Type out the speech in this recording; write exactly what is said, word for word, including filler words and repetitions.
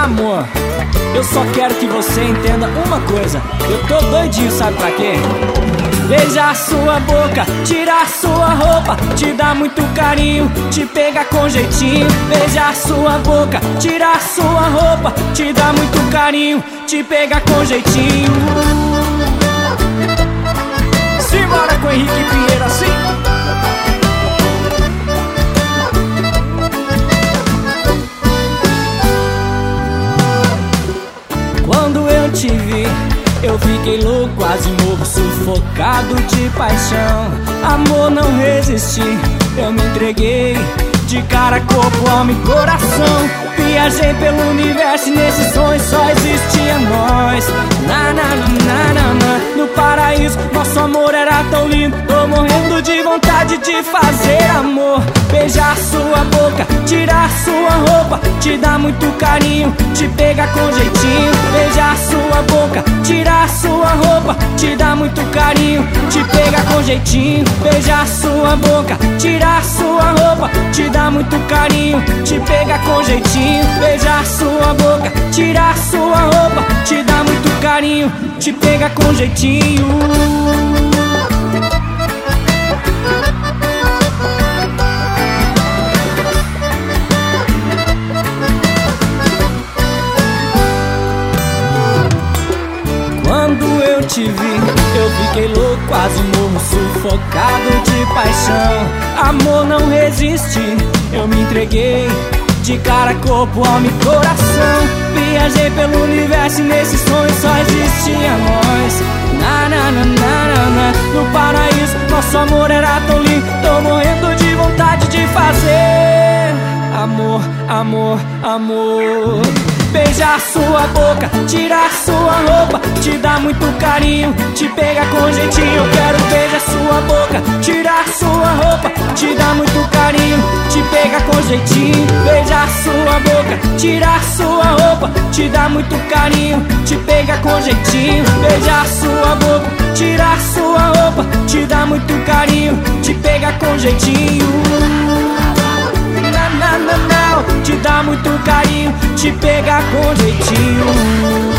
Amor, eu só quero que você entenda uma coisa. Eu tô doidinho, sabe pra quê? Beijar sua boca, tirar sua roupa, te dar muito carinho, te pegar com jeitinho. Beijar sua boca, tirar sua roupa, te dar muito carinho, te pegar com jeitinho. Simbora com Henrique Pinheiro assim. Quando eu te vi, eu fiquei louco, quase morro, sufocado de paixão. Amor, não resisti, eu me entreguei, de cara, corpo, alma e coração. Viajei pelo universo e nesse sonho só existia nós. Na, na, na, na, na. No paraíso, nosso amor era tão lindo. Tô morrendo de vontade de fazer amor. Beijar sua boca, tirar sua roupa, te dar muito carinho, te pegar com jeitinho. Beijar sua boca, tirar sua roupa, te dar muito carinho, te pegar com jeitinho. Beijar sua boca, tirar sua roupa, te dar muito carinho, te pegar com jeitinho. Beijar sua boca, tirar sua roupa, te dar muito carinho, te pegar com jeitinho. Quando eu te vi, eu fiquei louco, quase morro, sufocado de paixão. Amor, não resisti, eu me entreguei, de cara, corpo, alma e coração. Viajei pelo universo e nesse sonho só existia nós. Na, na, na, na, na, na. No paraíso, nosso amor era tão lindo. Tô morrendo de vontade de fazer amor, amor, amor. Beijar sua boca, tirar sua roupa, te dar muito carinho, te pegar com jeitinho. Eu quero beijar sua boca, tirar sua roupa, te dar muito carinho, te pegar com jeitinho. Beijar sua boca, tirar sua roupa, te dar muito carinho, te pegar com jeitinho. Beijar sua boca, tirar sua roupa, te dar muito carinho, te pegar com jeitinho. Na, na, na, na. Te dar muito carinho, te pegar com jeitinho.